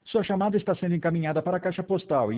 Sua chamada está sendo encaminhada para a caixa postal